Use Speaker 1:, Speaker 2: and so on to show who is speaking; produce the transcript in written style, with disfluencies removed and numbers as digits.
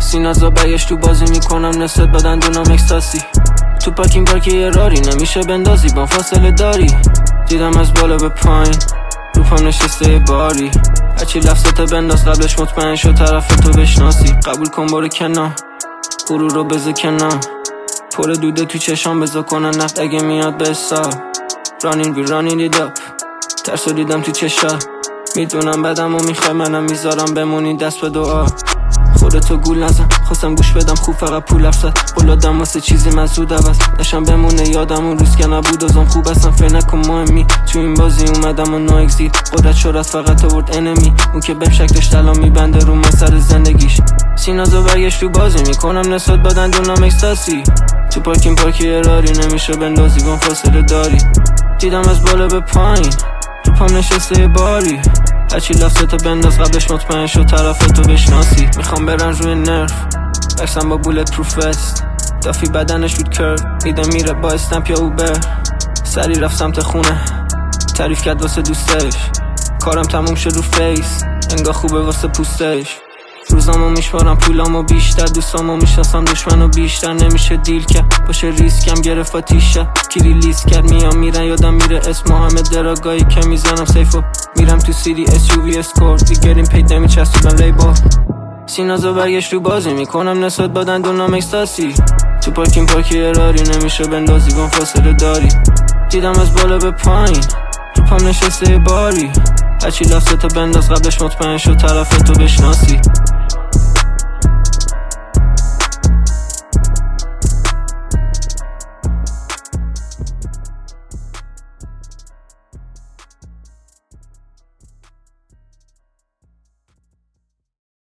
Speaker 1: سینازا برگش تو بازی میکنم نسبت بدن دونم اکستاسی. تو پارک یه راری نمیشه بندازی با فاصله داری. دیدم از بالا به پایین رو پام نشسته یه باری. هرچی لفظت بنداز قبلش مطمئن شو طرف تو بشناسی. قبول کن برو کنار غرور رو بذار کنار. پر دوده تو چشام بذار کنن نفت اگه میاد به حساب. رانین وی رانین it up ترسو دیدم تو چشا. میدونم بدم و میخوای منم میذارم بمونی دست به دعا. خودتو گول نزن خواستم گوش بدم خوب فقط پول افزد. قلادم واسه چیزی مزود عوض نشم بمونه یادم اون روز که نبود ازم خوب هستم فکر نکن مهمی. تو این بازی اومدم و نو اگزید قدرت شهرت فقط آورد انمی. اون که بهم شک داشت الان میبنده رو من سر زندگیش. سینازو برگشت تو بازی میکنم نسبت بدن دونم اکستاسی. تو پارک یه راری نمیشه بندازی با فاصله داری. دیدم از بالا به پایین رو پام نشسته یه باری. هرچی لفظتو بنداز قبلش مطمئن شو طرف تو بشناسی. میخوام برن روی نرف بکسم با بولت پروف وست. دافی بدنش بود کرد میده میره با استمپ یا اوبر. سری رفت سمت خونه تعریف کرد واسه دوستش. کارم تموم شد رو فیس انگاه خوبه واسه پوستش. روزامو میشمارم پولامو بیشتر دوستامو میشناسم دشمنو بیشتر. نمیشه دیل کرد باشه ریسکم گرفت آتیشه. کی ریلیز کرد میام میرن یادم میره اسم همه دراگایی که میزنم سیفو. میرم تو سیدی SUV اسکورت دیگرین پید نمیچسبونم لیبل. سینازو برگشت رو بازی میکنم نسبت بدن دونم اکستاسی. تو پارک یه راری نمیشه بندازی با فاصله داری. دیدم از بالا به پایین رو پام نشسته یه باری. هرچی لفظتو بنداز قبلش مطمئن شو طرف تو بشناسی.